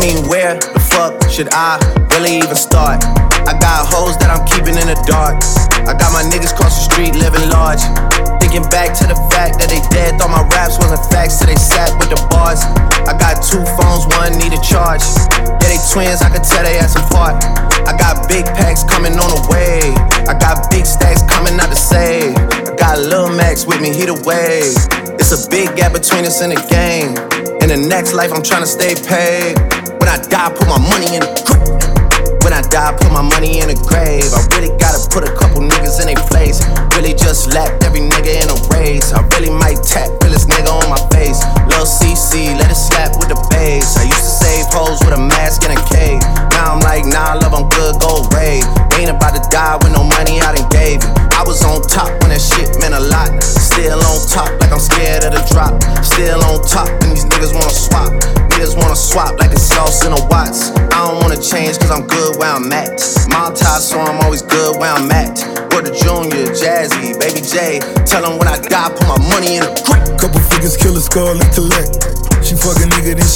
mean, where the fuck should I really even start? I got hoes that I'm keeping in the dark. I got my niggas cross the street living large. Thinking back to the fact that they dead, thought my raps wasn't facts, so they sat with the bars. I got 2 phones, one need a charge. Yeah, they twins, I could tell they ass apart. I got big packs coming on the way. I got big stacks coming out to save. I got Lil Max with me, he the wave. It's a big gap between us in the game. In the next life, I'm tryna stay paid. When I die, put my money in the grave. When I die, put my money in the grave. I really gotta put a couple niggas in their place. Really just lapped every nigga in a race. I really might tap realest nigga on my face. Lil CC, let it slap with the bass. I used to save hoes with a mask and a cave. Now I'm like, nah, love, I'm good, go rave. Ain't about to die with no money I done gave you. I was on top when that shit meant a lot. Still on top like I'm scared of the drop. Still on top when these niggas wanna swap. Niggas wanna swap like it's sauce in a Watts. I don't wanna change cause I'm good where I'm at. Mob tie, so I'm always good where I'm at. Word to Junior, Jazzy, Baby J. Tell them when I die, put my money in the grave. Couple figures, kill a skull and collect. She fuck a nigga, then